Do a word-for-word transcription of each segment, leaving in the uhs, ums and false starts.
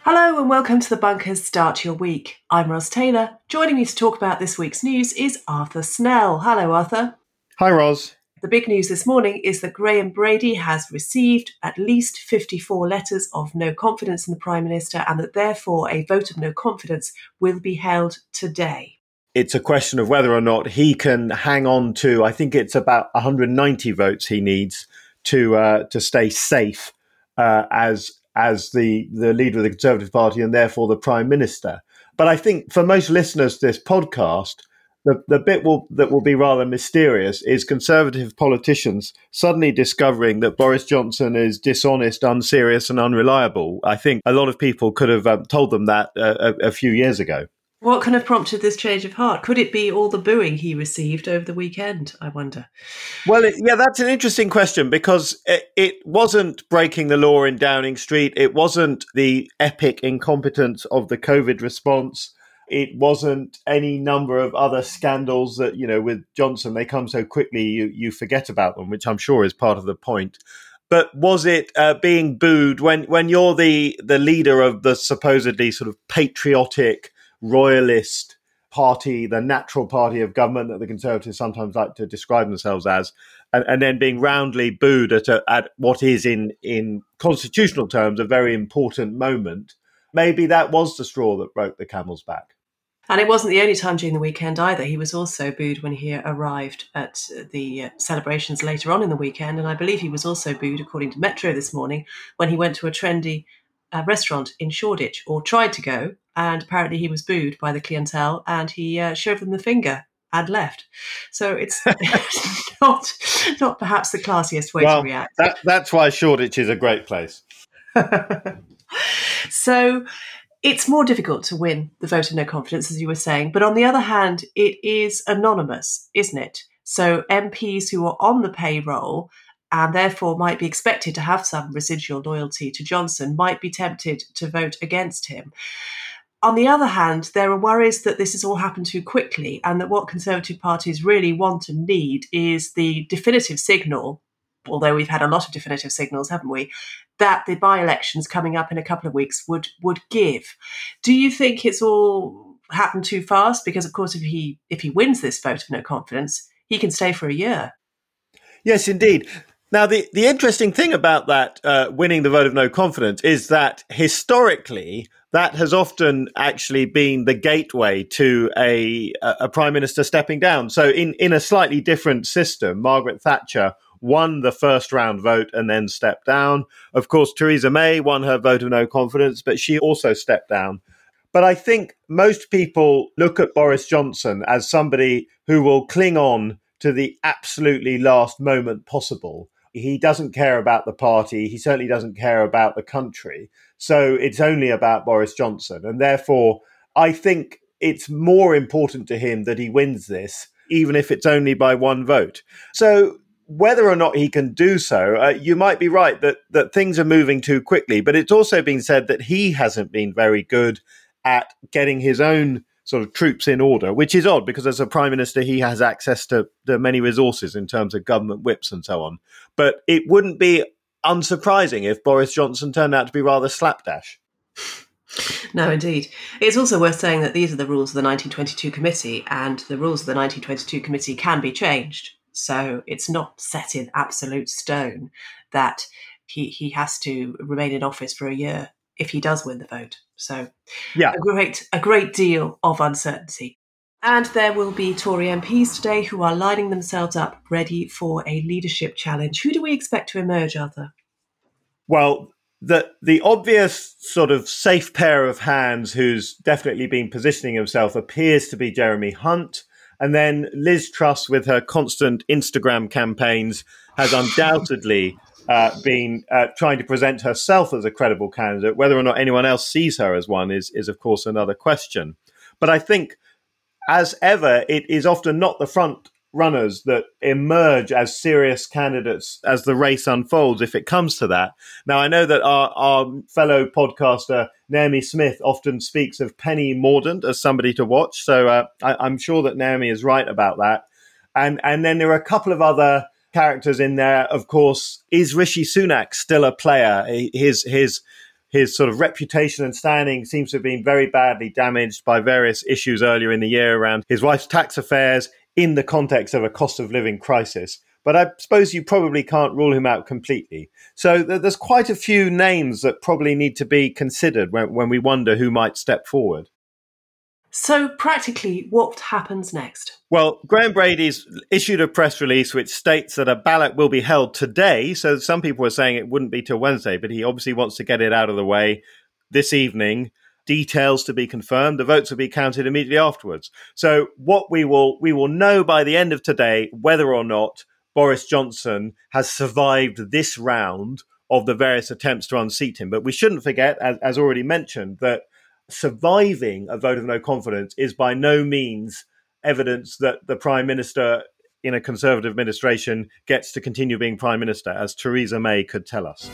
Hello and welcome to the Bunkers Start Your Week. I'm Ros Taylor. Joining me to talk about this week's news is Arthur Snell. Hello, Arthur. Hi, Ros. The big news this morning is that Graham Brady has received at least fifty-four letters of no confidence in the Prime Minister and that therefore a vote of no confidence will be held today. It's a question of whether or not he can hang on to, I think it's about one hundred ninety votes he needs to uh, to stay safe uh, as as the, the leader of the Conservative Party and therefore the Prime Minister. But I think for most listeners to this podcast, the, the bit will, that will be rather mysterious is Conservative politicians suddenly discovering that Boris Johnson is dishonest, unserious and unreliable. I think a lot of people could have um, told them that uh, a, a few years ago. What kind of prompted this change of heart? Could it be all the booing he received over the weekend, I wonder? Well, it, yeah, that's an interesting question because it, it wasn't breaking the law in Downing Street. It wasn't the epic incompetence of the COVID response. It wasn't any number of other scandals that, you know, with Johnson, they come so quickly, you, you forget about them, which I'm sure is part of the point. But was it uh, being booed when, when you're the, the leader of the supposedly sort of patriotic royalist party, the natural party of government that the Conservatives sometimes like to describe themselves as, and, and then being roundly booed at, a, at what is in, in constitutional terms a very important moment? Maybe that was the straw that broke the camel's back. And it wasn't the only time during the weekend either. He was also booed when he arrived at the uh, celebrations later on in the weekend. And I believe he was also booed, according to Metro this morning, when he went to a trendy uh, restaurant in Shoreditch, or tried to go. And apparently he was booed by the clientele and he uh, showed them the finger and left. So it's not not perhaps the classiest way well, to react. That, that's why Shoreditch is a great place. So it's more difficult to win the vote of no confidence, as you were saying. But on the other hand, it is anonymous, isn't it? So M Ps who are on the payroll and therefore might be expected to have some residual loyalty to Johnson might be tempted to vote against him. On the other hand, there are worries that this has all happened too quickly and that what Conservative parties really want and need is the definitive signal, although we've had a lot of definitive signals, haven't we, that the by-elections coming up in a couple of weeks would, would give. Do you think it's all happened too fast? Because, of course, if he if he wins this vote of no confidence, he can stay for a year. Yes, indeed. Now, the, the interesting thing about that uh, winning the vote of no confidence is that historically, that has often actually been the gateway to a, a prime minister stepping down. So in, in a slightly different system, Margaret Thatcher won the first round vote and then stepped down. Of course, Theresa May won her vote of no confidence, but she also stepped down. But I think most people look at Boris Johnson as somebody who will cling on to the absolutely last moment possible. He doesn't care about the party. He certainly doesn't care about the country. So it's only about Boris Johnson. And therefore, I think it's more important to him that he wins this, even if it's only by one vote. So whether or not he can do so, uh, you might be right that, that things are moving too quickly. But it's also been said that he hasn't been very good at getting his own sort of troops in order, which is odd because as a prime minister, he has access to, to many resources in terms of government whips and so on. But it wouldn't be unsurprising if Boris Johnson turned out to be rather slapdash. No, indeed. It's also worth saying that these are the rules of the nineteen twenty-two committee, and the rules of the nineteen twenty-two committee can be changed. So it's not set in absolute stone that he, he has to remain in office for a year if he does win the vote. So yeah, a great a great deal of uncertainty. And there will be Tory M Ps today who are lining themselves up ready for a leadership challenge. Who do we expect to emerge, Arthur? Well, the the obvious sort of safe pair of hands who's definitely been positioning himself appears to be Jeremy Hunt. And then Liz Truss, with her constant Instagram campaigns, has undoubtedly uh, been uh, trying to present herself as a credible candidate. Whether or not anyone else sees her as one is, is of course, another question. But I think, as ever, it is often not the front runners that emerge as serious candidates as the race unfolds, if it comes to that. Now, I know that our, our fellow podcaster, Naomi Smith, often speaks of Penny Mordaunt as somebody to watch. So uh, I, I'm sure that Naomi is right about that. And, and then there are a couple of other characters in there. Of course, is Rishi Sunak still a player? His, his his sort of reputation and standing seems to have been very badly damaged by various issues earlier in the year around his wife's tax affairs in the context of a cost of living crisis. But I suppose you probably can't rule him out completely. So th- there's quite a few names that probably need to be considered when, when we wonder who might step forward. So practically, what happens next? Well, Graham Brady's issued a press release which states that a ballot will be held today. So some people were saying it wouldn't be till Wednesday, but he obviously wants to get it out of the way this evening. Details to be confirmed. The votes will be counted immediately afterwards. So what we will we will know by the end of today whether or not Boris Johnson has survived this round of the various attempts to unseat him. But we shouldn't forget, as, as already mentioned, that surviving a vote of no confidence is by no means evidence that the Prime Minister in a Conservative administration gets to continue being Prime Minister, as Theresa May could tell us.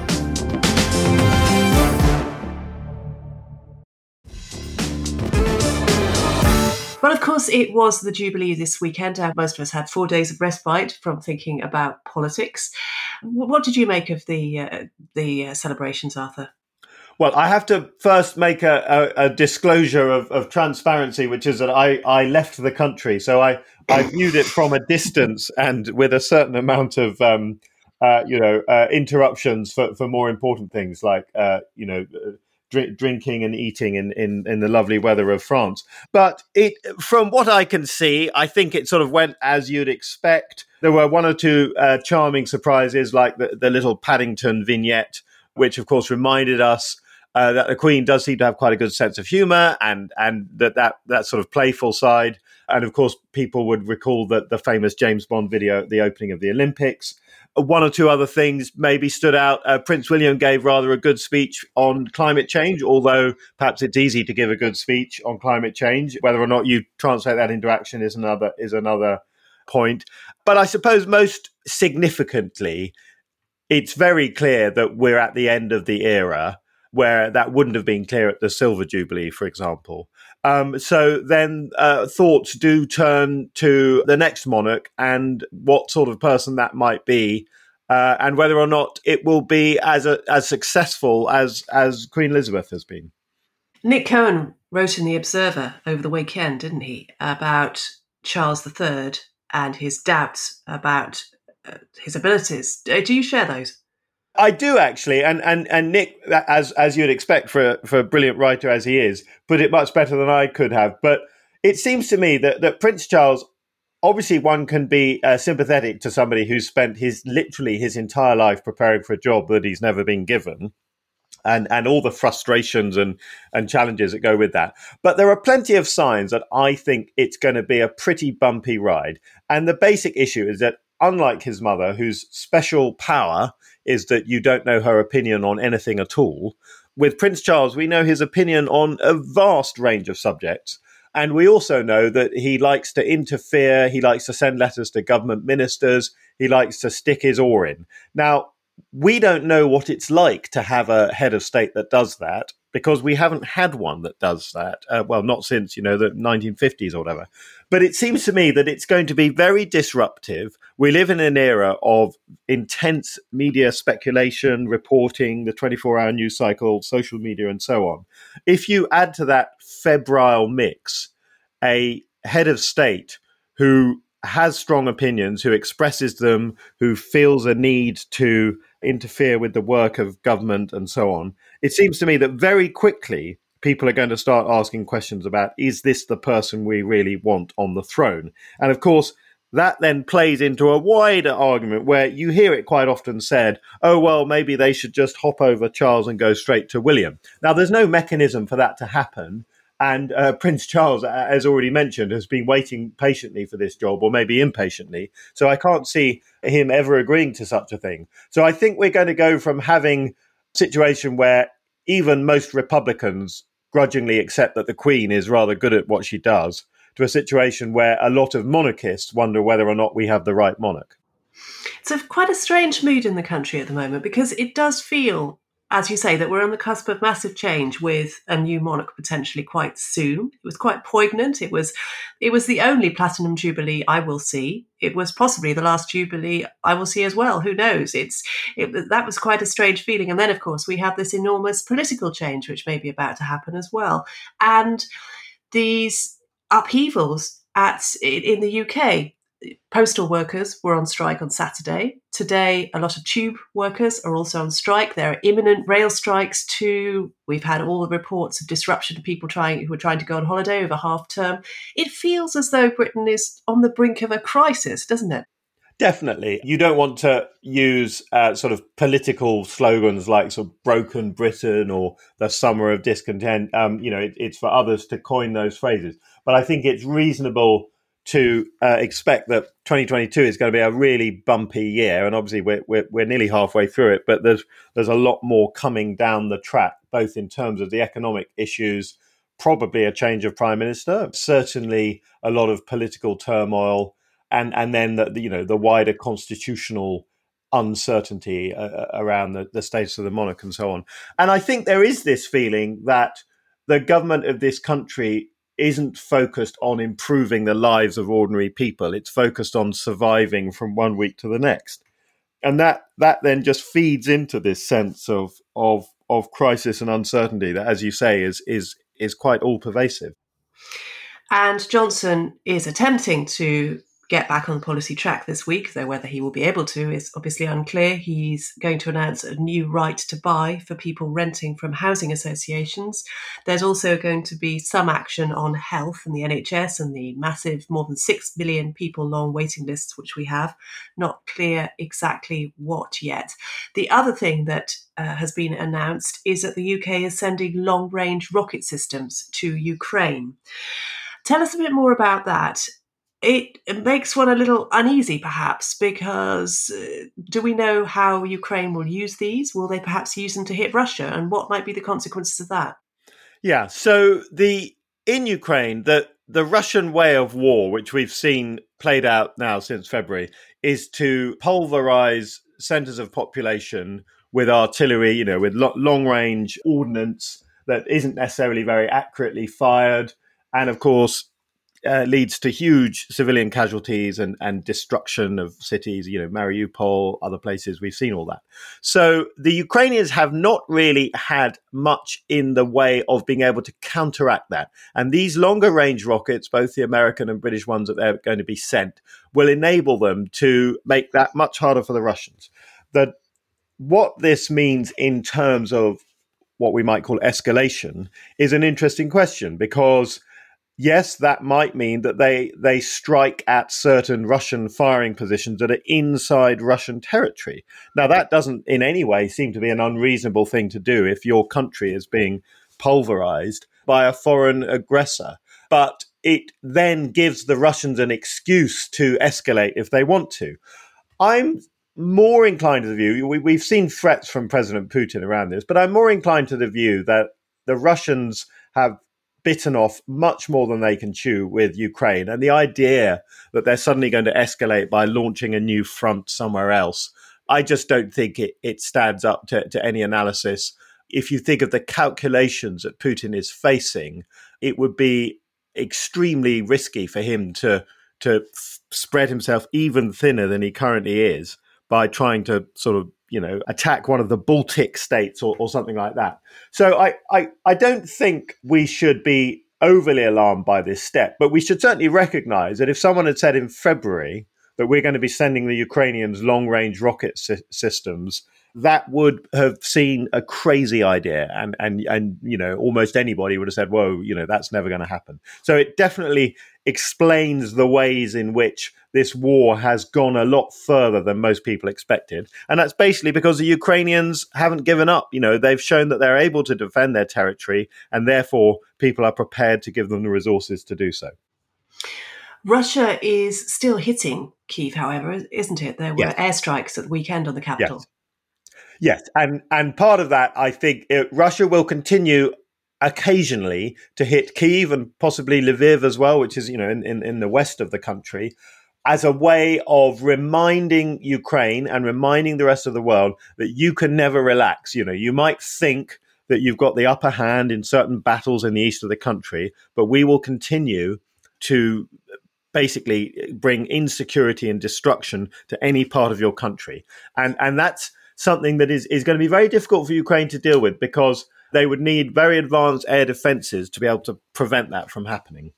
Well, of course, it was the Jubilee this weekend, and most of us had four days of respite from thinking about politics. What did you make of the uh, the uh, celebrations, Arthur? Well, I have to first make a, a, a disclosure of, of transparency, which is that I, I left the country. So I, I viewed it from a distance and with a certain amount of, um, uh, you know, uh, interruptions for, for more important things like, uh, you know, drink, drinking and eating in, in, in the lovely weather of France. But it, from what I can see, I think it sort of went as you'd expect. There were one or two uh, charming surprises, like the, the little Paddington vignette, which, of course, reminded us Uh, that the Queen does seem to have quite a good sense of humour and and that, that that sort of playful side. And of course, people would recall that the famous James Bond video at the opening of the Olympics. One or two other things maybe stood out. Uh, Prince William gave rather a good speech on climate change, although perhaps it's easy to give a good speech on climate change. Whether or not you translate that into action is another is another point. But I suppose most significantly, it's very clear that we're at the end of the era, where that wouldn't have been clear at the Silver Jubilee, for example. Um, so then uh, thoughts do turn to the next monarch and what sort of person that might be, uh, and whether or not it will be as a, as successful as as Queen Elizabeth has been. Nick Cohen wrote in The Observer over the weekend, didn't he, about Charles the Third and his doubts about uh, his abilities. Do you share those? I do actually, and and and Nick, as as you'd expect for for a brilliant writer as he is, put it much better than I could have. But it seems to me that that Prince Charles, obviously, one can be uh, sympathetic to somebody who's spent his literally his entire life preparing for a job that he's never been given, and and all the frustrations and and challenges that go with that. But there are plenty of signs that I think it's going to be a pretty bumpy ride. And the basic issue is that, unlike his mother, whose special power is that you don't know her opinion on anything at all, with Prince Charles, we know his opinion on a vast range of subjects. And we also know that he likes to interfere. He likes to send letters to government ministers. He likes to stick his oar in. Now, we don't know what it's like to have a head of state that does that, because we haven't had one that does that. Uh, well, not since, you know, the nineteen fifties or whatever. But it seems to me that it's going to be very disruptive. We live in an era of intense media speculation, reporting, the twenty-four hour news cycle, social media, and so on. If you add to that febrile mix a head of state who has strong opinions, who expresses them, who feels a need to interfere with the work of government and so on, it seems to me that very quickly people are going to start asking questions about, is this the person we really want on the throne? And of course, that then plays into a wider argument where you hear it quite often said, oh, well, maybe they should just hop over Charles and go straight to William. Now, there's no mechanism for that to happen. And uh, Prince Charles, as already mentioned, has been waiting patiently for this job, or maybe impatiently. So I can't see him ever agreeing to such a thing. So I think we're going to go from having a situation where even most Republicans grudgingly accept that the Queen is rather good at what she does, to a situation where a lot of monarchists wonder whether or not we have the right monarch. It's a, quite a strange mood in the country at the moment, because it does feel as you say, that we're on the cusp of massive change with a new monarch potentially quite soon. It was quite poignant. It was, it was the only platinum jubilee I will see. It was possibly the last jubilee I will see as well. Who knows? It's it, that was quite a strange feeling. And then, of course, we have this enormous political change which may be about to happen as well, and these upheavals at in the U K. Postal workers were on strike on Saturday. Today, a lot of tube workers are also on strike. There are imminent rail strikes too. We've had all the reports of disruption to people trying who are trying to go on holiday over half term. It feels as though Britain is on the brink of a crisis, doesn't it? Definitely. You don't want to use uh, sort of political slogans like sort of broken Britain or the summer of discontent. Um, you know, it, it's for others to coin those phrases. But I think it's reasonable to uh, expect that twenty twenty-two is going to be a really bumpy year, and obviously we're, we're we're nearly halfway through it. But there's there's a lot more coming down the track, both in terms of the economic issues, probably a change of prime minister, certainly a lot of political turmoil, and and then the, you know the wider constitutional uncertainty uh, around the, the status of the monarch and so on. And I think there is this feeling that the government of this country isn't focused on improving the lives of ordinary people. It's focused on surviving from one week to the next. And that that then just feeds into this sense of of of crisis and uncertainty that, as you say, is is is quite all pervasive. And Johnson is attempting to get back on the policy track this week, though whether he will be able to is obviously unclear. He's going to announce a new right to buy for people renting from housing associations. There's also going to be some action on health and the N H S and the massive more than six million people long waiting lists which we have. Not clear exactly what yet. The other thing that uh, has been announced is that the U K is sending long-range rocket systems to Ukraine. Tell us a bit more about that. It makes one a little uneasy, perhaps, because uh, do we know how Ukraine will use these? Will they perhaps use them to hit Russia? And what might be the consequences of that? Yeah, so the in Ukraine, the, the Russian way of war, which we've seen played out now since February, is to pulverize centers of population with artillery, you know, with lo- long-range ordnance that isn't necessarily very accurately fired. And of course, Uh, leads to huge civilian casualties and, and destruction of cities, you know, Mariupol, other places. We've seen all that. So the Ukrainians have not really had much in the way of being able to counteract that. And these longer range rockets, both the American and British ones that they're going to be sent, will enable them to make that much harder for the Russians. The, what this means in terms of what we might call escalation is an interesting question, because yes, that might mean that they they strike at certain Russian firing positions that are inside Russian territory. Now, that doesn't in any way seem to be an unreasonable thing to do if your country is being pulverized by a foreign aggressor. But it then gives the Russians an excuse to escalate if they want to. I'm more inclined to the view, we, we've seen threats from President Putin around this, but I'm more inclined to the view that the Russians have bitten off much more than they can chew with Ukraine. And the idea that they're suddenly going to escalate by launching a new front somewhere else, I just don't think it, it stands up to, to any analysis. If you think of the calculations that Putin is facing, it would be extremely risky for him to, to f- spread himself even thinner than he currently is by trying to sort of, you know, attack one of the Baltic states or, or something like that. So I, I, I don't think we should be overly alarmed by this step, but we should certainly recognize that if someone had said in February that we're going to be sending the Ukrainians long-range rocket sy- systems, that would have seen a crazy idea. And, and, and, you know, almost anybody would have said, whoa, you know, that's never going to happen. So it definitely explains the ways in which this war has gone a lot further than most people expected. And that's basically because the Ukrainians haven't given up. You know, they've shown that they're able to defend their territory, and therefore people are prepared to give them the resources to do so. Russia is still hitting Kyiv, however, isn't it? There were Yes. airstrikes at the weekend on the capital. Yes. Yes, and and part of that, I think, it, Russia will continue occasionally to hit Kyiv and possibly Lviv as well, which is, you know, in, in, in the west of the country. as a way of reminding Ukraine and reminding the rest of the world that you can never relax. You know, you might think that you've got the upper hand in certain battles in the east of the country, but we will continue to basically bring insecurity and destruction to any part of your country. And and that's something that is, is going to be very difficult for Ukraine to deal with, because they would need very advanced air defenses to be able to prevent that from happening.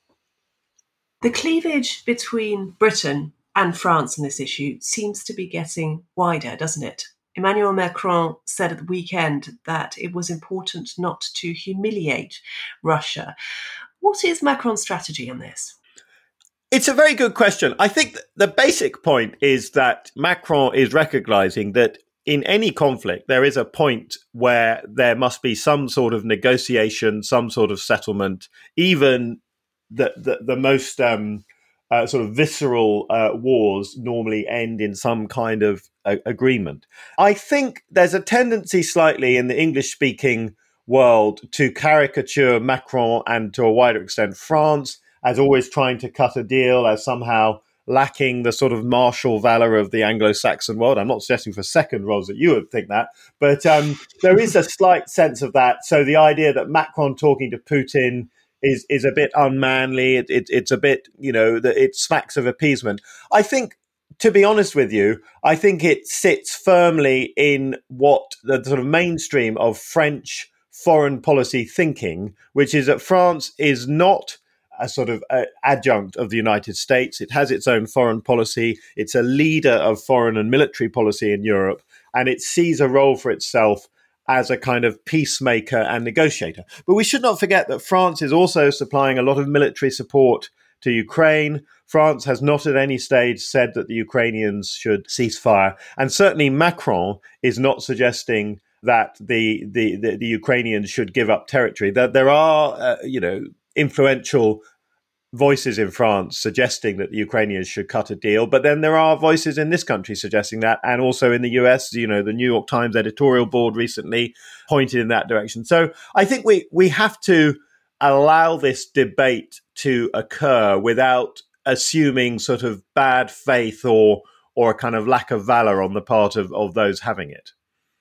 The cleavage between Britain and France on this issue seems to be getting wider, doesn't it? Emmanuel Macron said at the weekend that it was important not to humiliate Russia. What is Macron's strategy on this? It's a very good question. I think the basic point is that Macron is recognizing that in any conflict, there is a point where there must be some sort of negotiation, some sort of settlement, even the, the, the most um, uh, sort of visceral uh, wars normally end in some kind of uh, agreement. I think there's a tendency slightly in the English-speaking world to caricature Macron and to a wider extent France as always trying to cut a deal, as somehow lacking the sort of martial valor of the Anglo-Saxon world. I'm not suggesting for a second, Ros, that you would think that, but um, there is a slight sense of that. So the idea that Macron talking to Putin is is a bit unmanly, it, it, it's a bit, you know, that it smacks of appeasement. I think, to be honest with you, I think it sits firmly in what the sort of mainstream of French foreign policy thinking, which is that France is not a sort of uh, adjunct of the United States. It has its own foreign policy. It's a leader of foreign and military policy in Europe, and it sees a role for itself as a kind of peacemaker and negotiator. But we should not forget that France is also supplying a lot of military support to Ukraine. France has not at any stage said that the Ukrainians should cease fire. And certainly Macron is not suggesting that the the, the, the Ukrainians should give up territory. That there are, uh, you know, influential voices in France suggesting that the Ukrainians should cut a deal. But then there are voices in this country suggesting that. And also in the U S, you know, the New York Times editorial board recently pointed in that direction. So I think we, we have to allow this debate to occur without assuming sort of bad faith or or a kind of lack of valor on the part of, of those having it.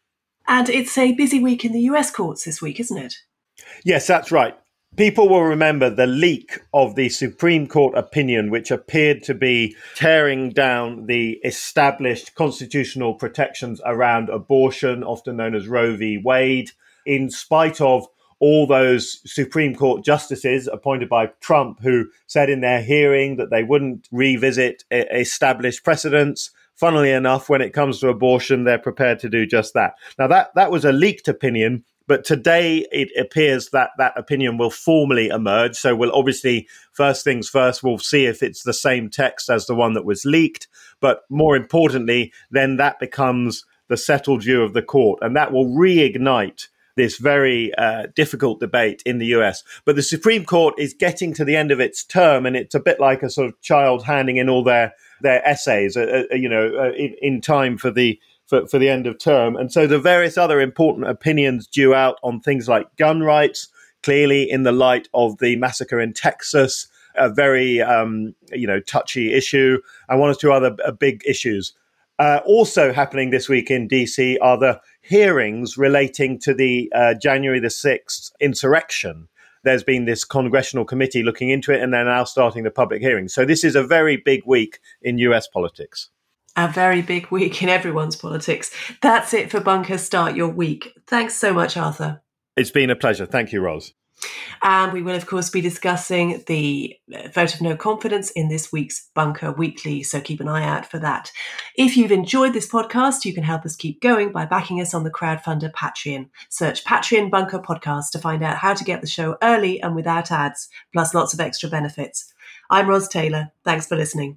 And it's a busy week in the U S courts this week, isn't it? Yes, that's right. People will remember the leak of the Supreme Court opinion, which appeared to be tearing down the established constitutional protections around abortion, often known as Roe v. Wade, in spite of all those Supreme Court justices appointed by Trump who said in their hearing that they wouldn't revisit established precedents. Funnily enough, when it comes to abortion, they're prepared to do just that. Now, that, that was a leaked opinion. But today it appears that that opinion will formally emerge. So we'll obviously, first things first, we'll see if it's the same text as the one that was leaked. But more importantly, then that becomes the settled view of the court. And that will reignite this very uh, difficult debate in the U S. But the Supreme Court is getting to the end of its term, and it's a bit like a sort of child handing in all their, their essays, uh, uh, you know, uh, in, in time for the For, for the end of term. And so the various other important opinions due out on things like gun rights, clearly in the light of the massacre in Texas, a very, um, you know, touchy issue, and one or two other uh, big issues. Uh, also happening this week in D C are the hearings relating to the uh, January the sixth insurrection. There's been this congressional committee looking into it, and they're now starting the public hearings. So this is a very big week in U S politics. A very big week in everyone's politics. That's it for Bunker Start Your Week. Thanks so much, Arthur. It's been a pleasure. Thank you, Ros. And we will, of course, be discussing the vote of no confidence in this week's Bunker Weekly, so keep an eye out for that. If you've enjoyed this podcast, you can help us keep going by backing us on the crowdfunder Patreon. Search Patreon Bunker Podcast to find out how to get the show early and without ads, plus lots of extra benefits. I'm Ros Taylor. Thanks for listening.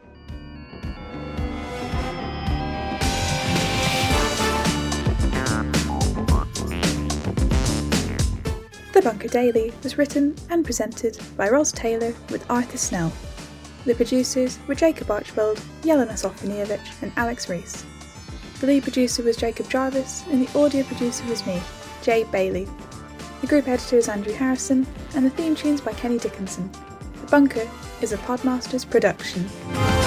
The Bunker Daily was written and presented by Ros Taylor with Arthur Snell. The producers were Jacob Archbold, Jelena Sofronijevic and Alex Rees. The lead producer was Jacob Jarvis and the audio producer was me, Jay Bailey. The group editor is Andrew Harrison and the theme tune's by Kenny Dickinson. The Bunker is a Podmasters production.